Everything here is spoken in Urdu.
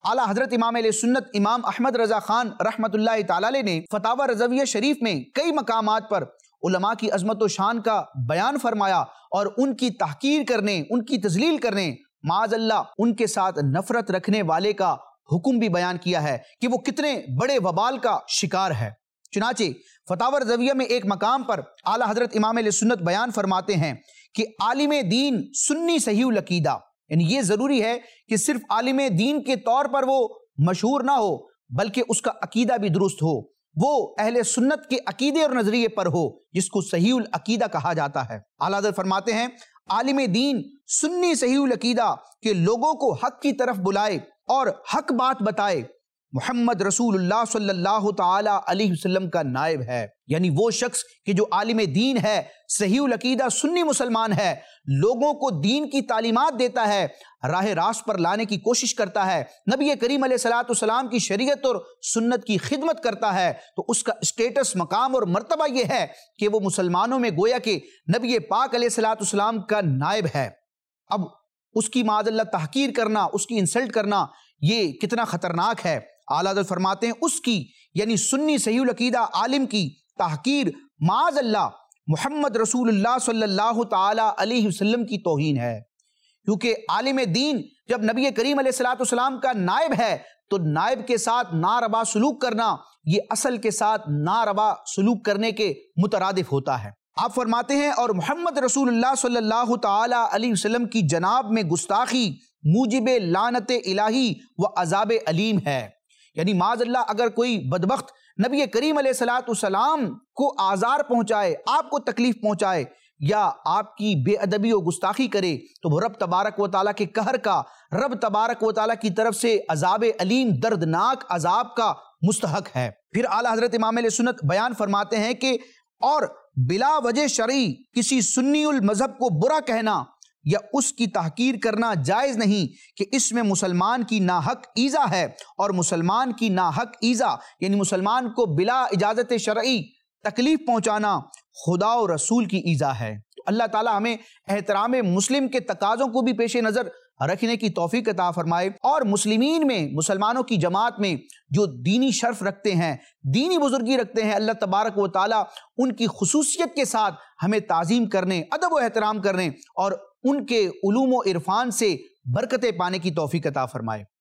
اعلیٰ حضرت امام اہل سنت امام احمد رضا خان رحمۃ اللہ تعالی علیہ نے فتاوی رضویہ شریف میں کئی مقامات پر علماء کی عظمت و شان کا بیان فرمایا اور ان کی تحقیر کرنے، ان کی تذلیل کرنے، معاذ اللہ ان کے ساتھ نفرت رکھنے والے کا حکم بھی بیان کیا ہے کہ وہ کتنے بڑے وبال کا شکار ہے۔ چنانچہ فتاوی رضویہ میں ایک مقام پر اعلیٰ حضرت امام اہل سنت بیان فرماتے ہیں کہ عالم دین سنی صحیح العقیدہ، یعنی یہ ضروری ہے کہ صرف عالم دین کے طور پر وہ مشہور نہ ہو بلکہ اس کا عقیدہ بھی درست ہو، وہ اہل سنت کے عقیدے اور نظریے پر ہو جس کو صحیح العقیدہ کہا جاتا ہے۔ اعلیٰ حضرت فرماتے ہیں عالم دین سنی صحیح العقیدہ کہ لوگوں کو حق کی طرف بلائے اور حق بات بتائے، محمد رسول اللہ صلی اللہ تعالی علیہ وسلم کا نائب ہے، یعنی وہ شخص کہ جو عالم دین ہے، صحیح العقیدہ سنی مسلمان ہے، لوگوں کو دین کی تعلیمات دیتا ہے، راہ راست پر لانے کی کوشش کرتا ہے، نبی کریم علیہ السلام کی شریعت اور سنت کی خدمت کرتا ہے، تو اس کا اسٹیٹس، مقام اور مرتبہ یہ ہے کہ وہ مسلمانوں میں گویا کہ نبی پاک علیہ السلام کا نائب ہے۔ اب اس کی معاذ اللہ تحقیر کرنا، اس کی انسلٹ کرنا، یہ کتنا خطرناک ہے۔ اعلیٰ حضرت فرماتے ہیں اس کی یعنی سنی صحیح العقیدہ عالم کی تحقیر معاذ اللہ محمد رسول اللہ صلی اللہ تعالی علیہ وسلم کی توہین ہے، کیونکہ عالم دین جب نبی کریم علیہ السلام کا نائب ہے تو نائب کے ساتھ ناروا سلوک کرنا یہ اصل کے ساتھ ناروا سلوک کرنے کے مترادف ہوتا ہے۔ آپ فرماتے ہیں اور محمد رسول اللہ صلی اللہ تعالی علیہ وسلم کی جناب میں گستاخی موجب لعنت الہی و عذاب علیم ہے، یعنی معاذ اللہ اگر کوئی بدبخت نبی کریم علیہ السلام کو آزار پہنچائے، آپ کو تکلیف پہنچائے یا آپ کی بے ادبی و گستاخی کرے تو وہ رب تبارک و تعالیٰ کے قہر کا، رب تبارک و تعالیٰ کی طرف سے عذاب علیم، دردناک عذاب کا مستحق ہے۔ پھر اعلیٰ حضرت امام اہل سنت بیان فرماتے ہیں کہ اور بلا وجہ شرعی کسی سنی المذہب کو برا کہنا یا اس کی تحقیر کرنا جائز نہیں کہ اس میں مسلمان کی ناحق ایذا ہے، اور مسلمان کی ناحق ایذا یعنی مسلمان کو بلا اجازت شرعی تکلیف پہنچانا خدا و رسول کی ایذا ہے۔ تو اللہ تعالیٰ ہمیں احترام مسلم کے تقاضوں کو بھی پیش نظر رکھنے کی توفیق عطا فرمائے، اور مسلمین میں، مسلمانوں کی جماعت میں جو دینی شرف رکھتے ہیں، دینی بزرگی رکھتے ہیں، اللہ تبارک و تعالیٰ ان کی خصوصیت کے ساتھ ہمیں تعظیم کرنے، ادب و احترام کرنے اور ان کے علوم و عرفان سے برکتیں پانے کی توفیق عطا فرمائے۔